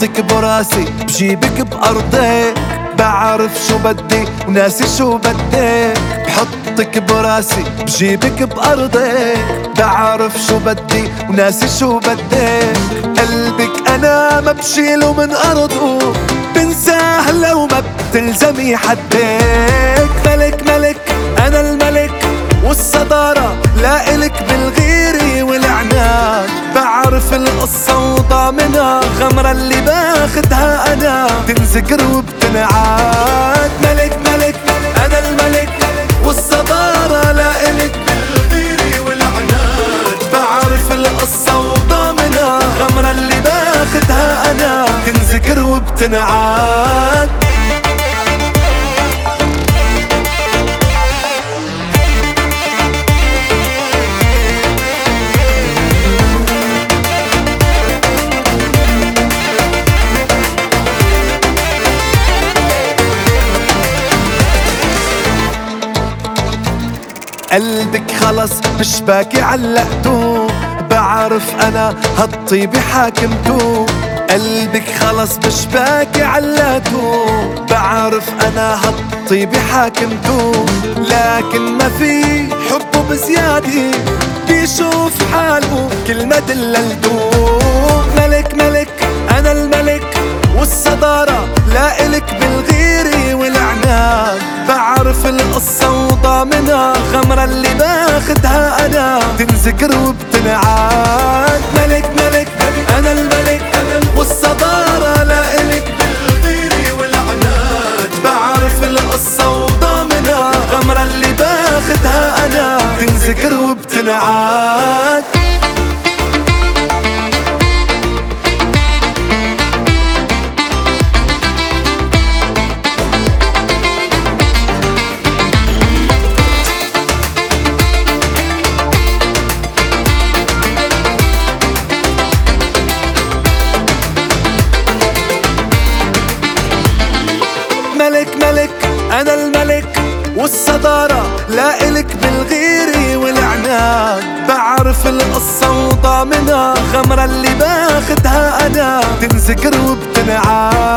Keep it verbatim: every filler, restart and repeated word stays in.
بحطك براسي بجيبك بأرضك، بعرف شو بدي وناسي شو بدك. بحطك براسي بجيبك بأرضك، بعرف شو بدي وناسي شو بدك. قلبك أنا ما بشيله من أرضه، بنساه لو ما بتلزمي حدك. ملك ملك أنا الملك، والصدارة لا إلك بالغيرة والعناد. بعرف القصة وضامنها، غمرة اللي باخدها أنا تنذكر وبتنعاد. ملك ملك أنا الملك، والصدارة لا إلك بالغيرة والعناد. بعرف القصة وضامنها، غمرة اللي باخدها أنا تنذكر وبتنعاد. قلبك خلص مش باكي علقتو، بعرف أنا هالطيبة حاكمتو. قلبك خلص مش باكي علقتو، بعرف أنا هالطيبة حاكمتو. لكن ما في حبه بزيادة، بيشوف حاله كل ما دللتو. ملك ملك أنا الملك، والصدارة لا إلك بالغيرة والعناد. بعرف القصة وضامنها، غمرة اللي باخدها أنا تنذكر وبتنعاد. ملك ملك أنا الملك، والصدارة لا إلك بالغيرة والعناد. بعرف القصة وضامنها، غمرة اللي باخدها أنا تنذكر وبتنعاد. ملك ملك أنا الملك، والصدارة لا إلك بالغيرة والعناد. بعرف القصة وضامنها، غمرة اللي باخدها أنا تنذكر وبتنعاد.